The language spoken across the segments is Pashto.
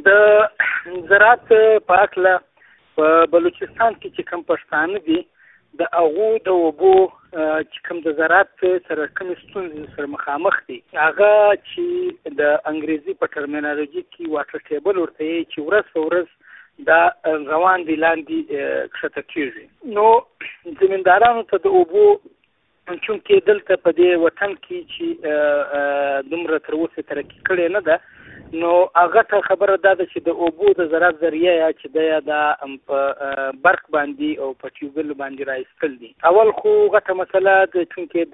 د زراعت په هکله په بلوچستان کې چې کوم پښتانه دي د هغو د اوبو چې کوم د زراعت سره کومې ستونزې سره مخامخ دي هغه چې د انګریزي په ټرمینالوژي کې واټر ټیبل ورته یې چې ورځ په ورځ دا روان دي لاندې کښته کېږي. نو زمیندارانو ته د اوبو چونکې دلته په دې وطن کې چې دومره تر اوسه ترقي کړې نه ده نو هغه ته خبره دا ده چې د اوبو د زراعت ذریعه یا چې دی دا په برق باندې او په ټیوبل باندې راایستل دي. اول خو غټه مسله د چونکې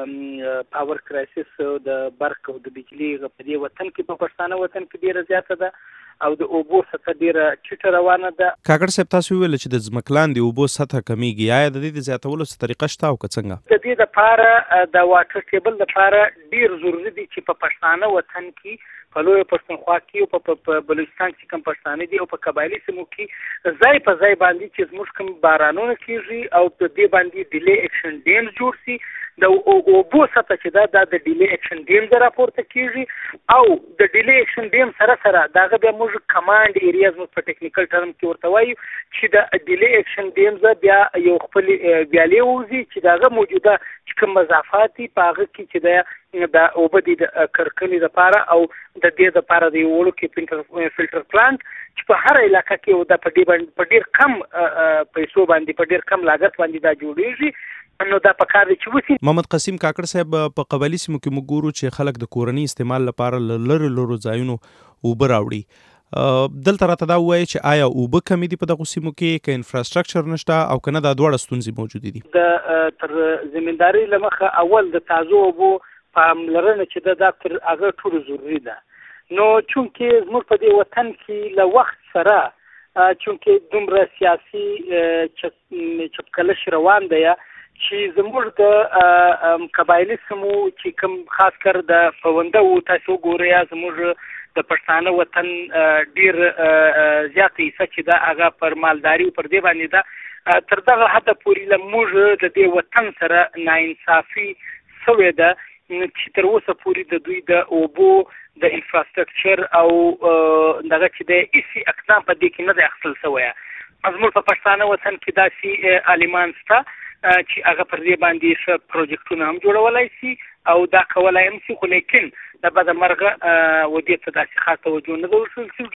د پاور کرایسس د برق او د بجلی په دې وطن کې په پښتانه وطن کې ډیره زیاته ده او د اوبو سطح ډیره ټیټه روانه ده. کاکړ صاحب تاسو ویل چې د ځمکلاندې اوبو سطح کمیږي، آیا د دې د زیاتولو څه طریقه شته او که څنګه؟ د دې دپاره د واټر ټیبل دپاره ډیر ضروري دي چې په پښتانه وطن کې په لویه پښتونخوا کې او په بلوچستان کې کوم پښتانه دي او په قبایلي سیمو کې ځای په ځای باندې چې زموږ کوم بارانونه کېږي او په دې باندې ډیلی اکشن ډیم جوړ سي. د اوبو سطح چې دا د ډیلی اکشن ډیم د راپورته کېږي او د ډیلی اکشن ډیم سره سره دغه بیا موږ کمانډ ایریاز په ټیکنیکل ټرم کې ورته وایو چې د ډیلی اکشن ډیم بیا یو خپل ویالې ووځي چې دغه موجوده چې کوم مضافات دي په هغه کې چې د اوبه دي د کرکنې لپاره او د دې لپاره د یو وړوکي فلټر پلانټ چې په هر علاقه کې دا په ډیر کم پیسو باندې په ډیر کم لاګت باندې دا جوړیږي. نو دا په کار دی چې وسی. محمد قاسم کاکړ صاحب په قبایلي سیمو کې موږ ګورو چې خلک د کورنۍ استعمال لپاره لرو ځایونو اوبه راوړي. دلته راته دا وایي چې آیا اوبه کمې دي په دغو سیمو کې که انفراستراکچر نشته او که نه دا دواړه ستونزې موجودې دي؟ د تر زمینداري له مخه اول د تازه اوبو پاملرنه چې دا تر هغه ټولو ضروري ده. نو چونکې زموږ په دې وطن کې له وخت سره چونکې دومره سیاسي چپکلش روان دی چې زموږ د قبایلي سیمو چې کوم خاص کر د پونده و تاسو ګورئ زموږ د پښتانه وطن ډیر زیاته حصه چې دا هغه پر مالداري پر دې باندې ده تر دغه حده پورې موږ د دې وطن سره ناانصافي سوې ده چې تر اوسه پورې د دوی د اوبو د انفراستراکچر او دغه چې د هیڅ اقدام په دې کې نه دی اخیستل شوی. زموږ په پښتانه وطن کې داسې عالمان شته چې هغه پر دې باندې ښه پروجیکټونه هم جوړولی شي او دا کولی هم شي، خو لیکن د بده مرغه و دې ته داسې خاص توجه نه ده ورکړل شوې